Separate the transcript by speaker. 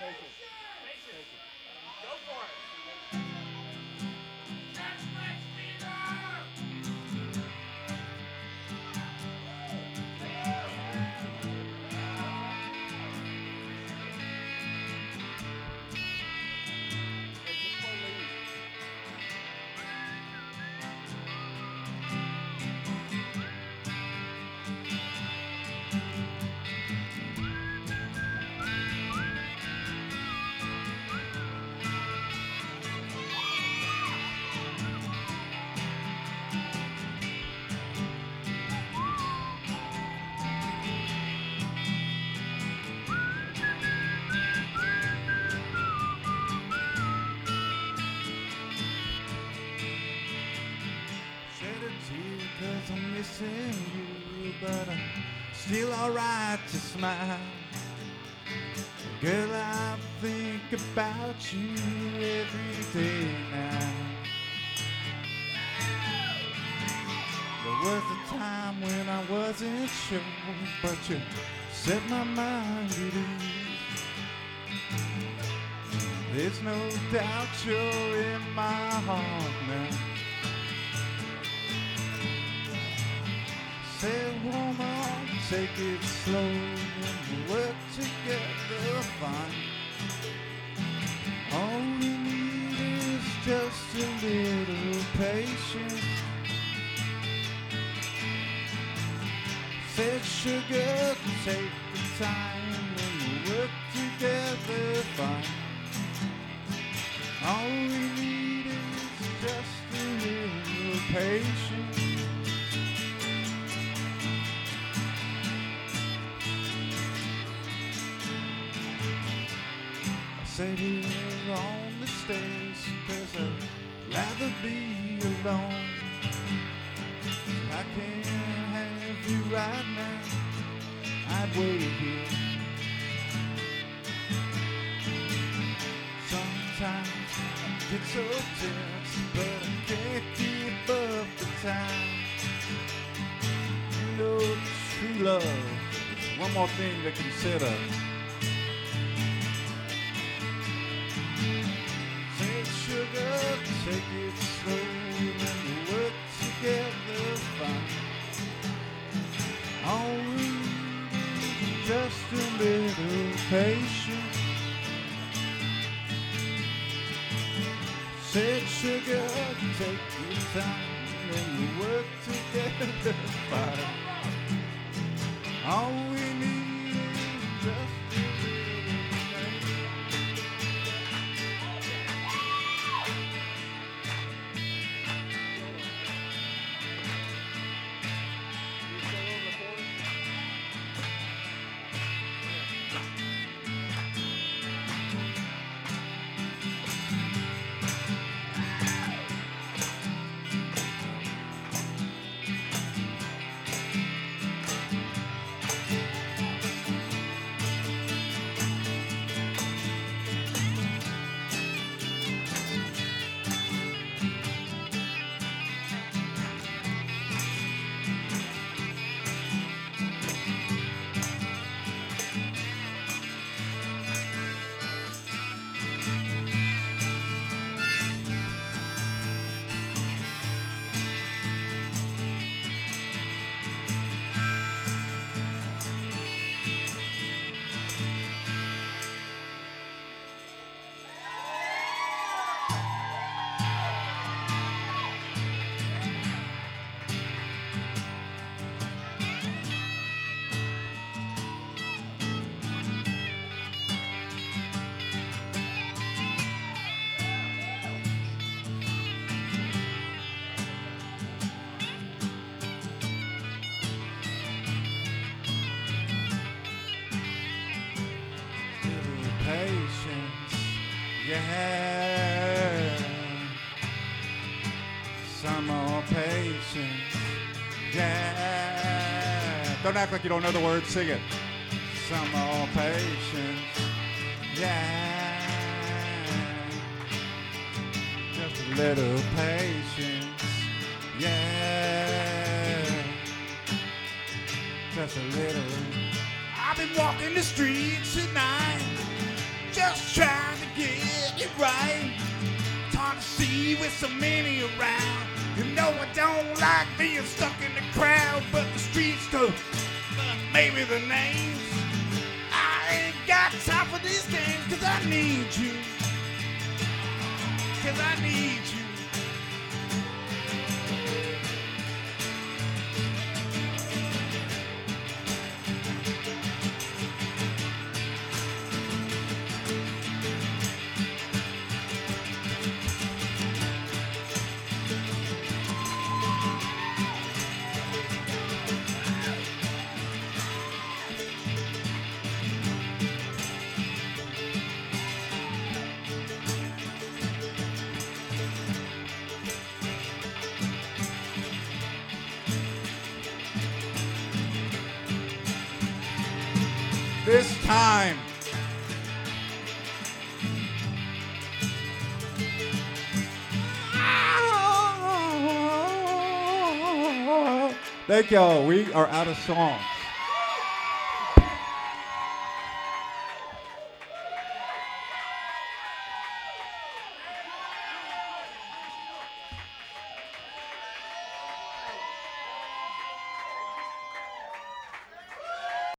Speaker 1: 'Cause I'm missing you, but I'm still alright to smile. Girl, I think about you every day now. There was a time when I wasn't sure, but you set my mind at ease. There's no doubt you're in my heart now. Say, woman, take it slow, and we'll work together fine. All we need is just a little patience. Said, sugar, take the time, and we'll work together fine. All we need is just a little patience. Sit here on the stairs, 'cause I'd rather be alone. I can't have you right now, I'd wait here. Sometimes I get so tense, but I can't keep up the time. You know, true love is one more thing to consider. Sugar, take it slow, and we'll work together fine. All we need is just a little patience. Said, sugar, take your time, and we'll work together fine. All we need is just a little patience. Yeah, some more patience. Yeah, don't act like you don't know the words. Sing it. Some more patience. Yeah, just a little patience. Yeah, just a little. I've been walking the streets at night, just trying to get it right. It's hard to see with so many around. You know I don't like being stuck in the crowd, but the streets tough, maybe the names. I ain't got time for these games, 'cause I need you. 'Cause I need you. This time, thank y'all. We are out of song.